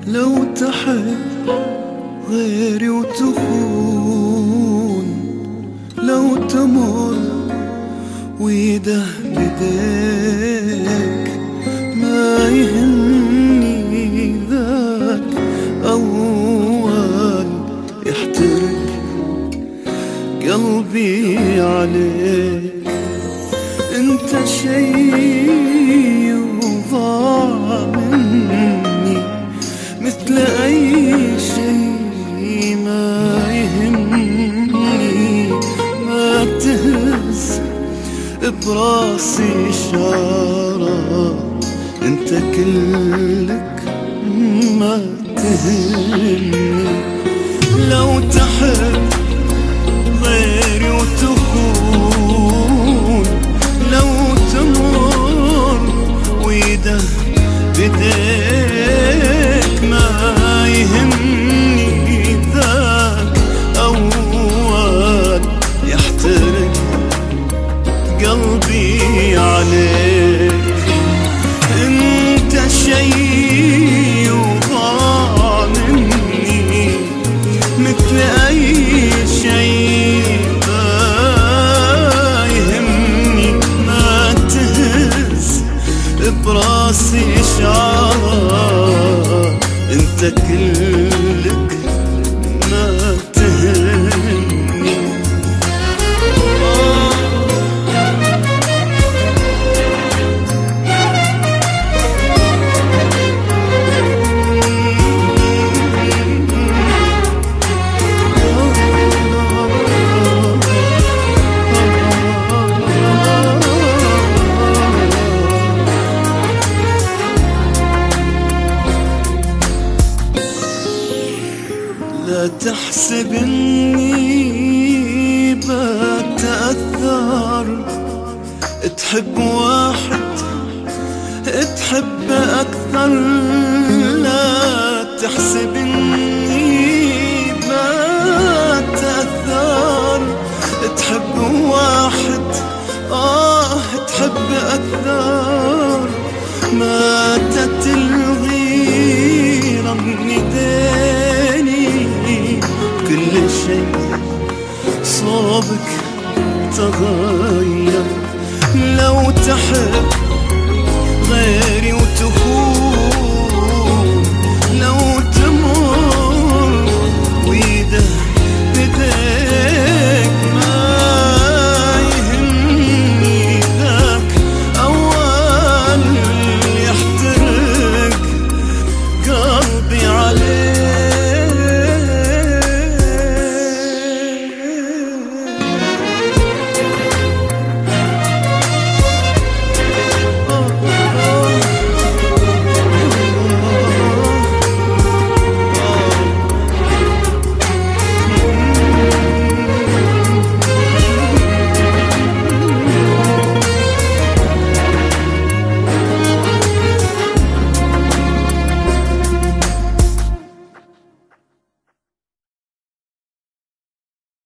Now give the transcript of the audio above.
لو تحب غيري وتخون، لو تمر ويده بديك، ما يهمني ذاك أول يحترق قلبي عليك. انت شي وضاع مني مثل أي شي، ما يهمني ما تهز براسي إشارة، انت كلك ما تهمني. لو تحب غيري وتخون، لو تمر ويده بديك، ما يهمني ذاك أول يحترق قلبي عليك. انت شي وضاع مني مثل أي شي، ما يهمني ما تهز براسي إشارة، انت كلك ما تهمني. لا تحسب اني بتأثر، تحب واحد تحب اكثر. لا تحسب اني بتأثر، تحب واحد تحب اكثر. ماتت الغيرة من ايديني، كل شيء صوبك تغير. لو تحب